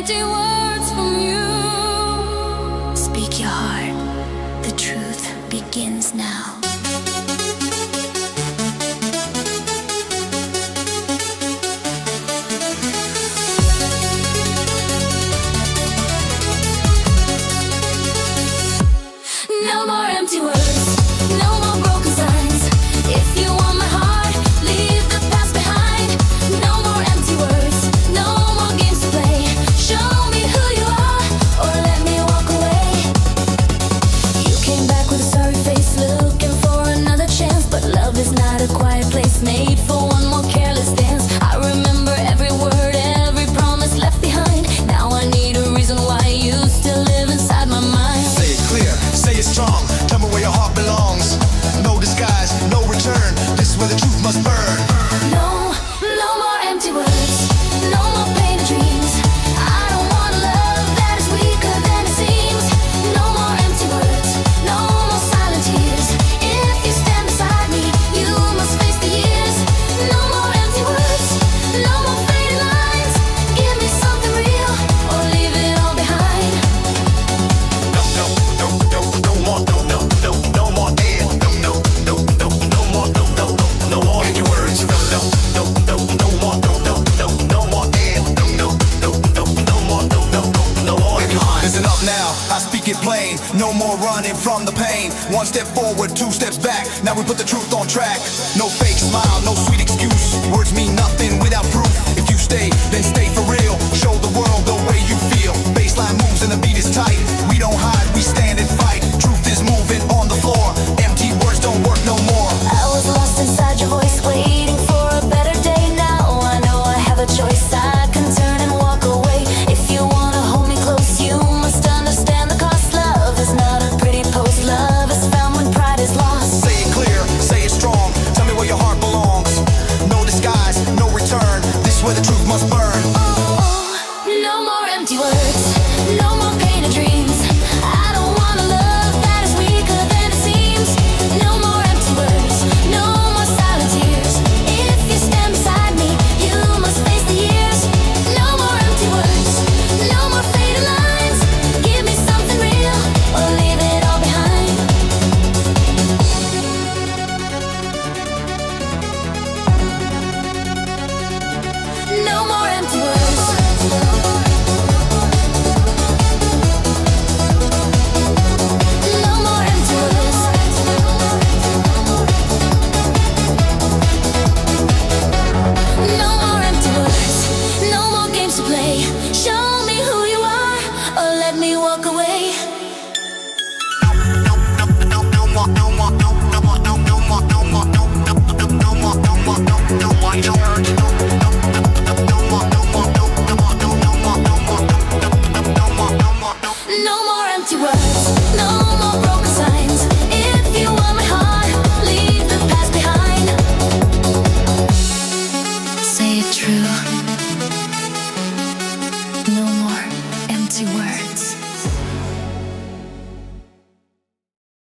empty words from you. Speak your heart, the truth begins now. No more empty words, no more broken signs. If you want my heart, leave the past behind. No more empty words, no more games to play. Show me who you are, or let me walk away. You came back with a sorry face, looking for another chance. But love is not a quiet place, made for one more careless dance. I remember every word, every promise left behind. Now I need a reason why you still live inside my mind. Say it clear, say it strong. Tell me where your heart belongs. No disguise, no return. This is where the truth must burn. No, no more empty words, no more painted dreams. I don't want a love that is weaker than it seems. No more empty words, no more silent tears. If you stand beside me, you must face the years. No more empty words, no more faded lines. Give me something real, or leave it all behind. No more, no more air. No more, no more empty words. No more, no more air. No more empty heart. Listen up now, I speak it plain. No more running from the pain. One step forward, two steps back. Now we put the truth on track. No fake smile, no sweet excuse. Words mean nothing without proof. If you stay, then stay for real. Show the world the way you feel. Baseline moves and the beat is tight. We don't hide, we stand and fight. Truth is moving on the floor. Empty words don't work no more. I was lost inside your voice, waiting for a better day. Now I know I have a choice. I can turn and walk away. If you wanna hold me close, you must understand the cost. Love is not a pretty post. Love is found when pride is lost. Say it clear, say it strong. Tell me where your heart belongs. No disguise, no return. This is where the truth must burn. No more empty words, no more painted dreams. I don't want a love that is weaker than it seems. No more empty words, no more silent tears. If you stand beside me, you must face the years. No more empty words, no more faded lines. Give me something real, or leave it all behind. No more empty words. No more empty words. No more empty words, no more games to play. Show me who you are, or let me walk away. No more.